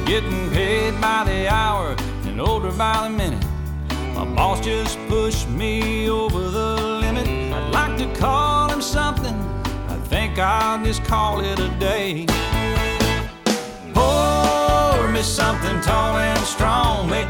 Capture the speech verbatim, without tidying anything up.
getting paid by the hour and older by the minute. My boss just pushed me over the limit. I'd like to call him something, I think I'll just call it a day. Pour me something tall and strong, make